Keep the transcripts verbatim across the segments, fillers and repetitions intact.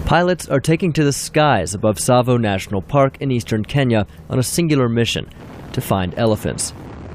Pilots are taking to the skies above Tsavo National Park in eastern Kenya on a singular mission: to find elephants.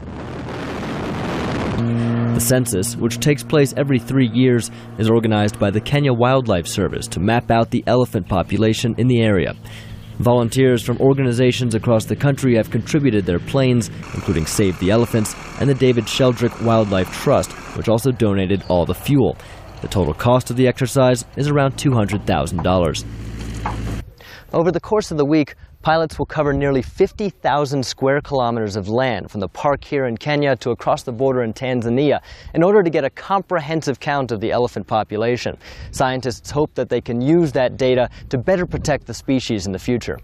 The census, which takes place every three years, is organized by the Kenya Wildlife Service to map out the elephant population in the area. Volunteers from organizations across the country have contributed their planes, including Save the Elephants and the David Sheldrick Wildlife Trust, which also donated all the fuel. The total cost of the exercise is around two hundred thousand dollars. Over the course of the week, pilots will cover nearly fifty thousand square kilometers of land from the park here in Kenya to across the border in Tanzania in order to get a comprehensive count of the elephant population. Scientists hope that they can use that data to better protect the species in the future.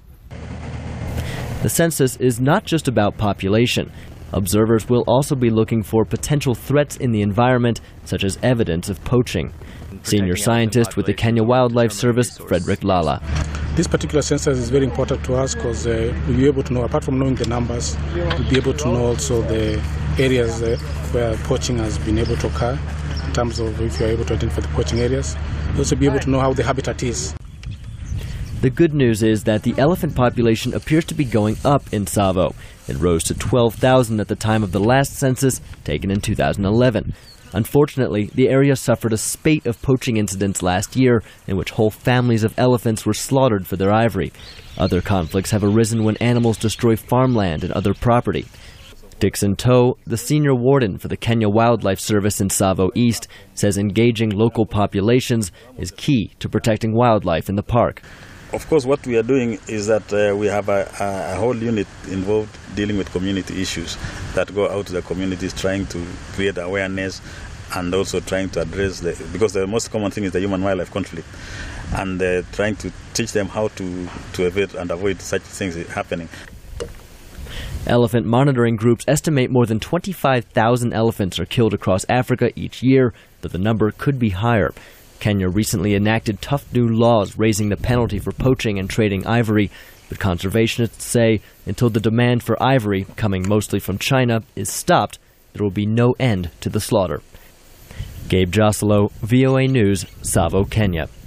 The census is not just about population. Observers will also be looking for potential threats in the environment, such as evidence of poaching. Senior scientist with the Kenya Wildlife Service, Frederick Lala. This particular census is very important to us because uh, we'll be able to know, apart from knowing the numbers, we'll be able to know also the areas uh, where poaching has been able to occur, in terms of if you're able to identify the poaching areas. We'll also be able to know how the habitat is. The good news is that the elephant population appears to be going up in Tsavo. It rose to twelve thousand at the time of the last census, taken in two thousand eleven. Unfortunately, the area suffered a spate of poaching incidents last year in which whole families of elephants were slaughtered for their ivory. Other conflicts have arisen when animals destroy farmland and other property. Dixon Toe, the senior warden for the Kenya Wildlife Service in Tsavo East, says engaging local populations is key to protecting wildlife in the park. Of course, what we are doing is that uh, we have a, a whole unit involved dealing with community issues that go out to the communities, trying to create awareness and also trying to address the, because the most common thing is the human-wildlife conflict, and uh, trying to teach them how to, to evade and avoid such things happening. Elephant monitoring groups estimate more than twenty-five thousand elephants are killed across Africa each year, but the number could be higher. Kenya recently enacted tough new laws raising the penalty for poaching and trading ivory, but conservationists say until the demand for ivory, coming mostly from China, is stopped, there will be no end to the slaughter. Gabe Joselo, V O A News, Tsavo, Kenya.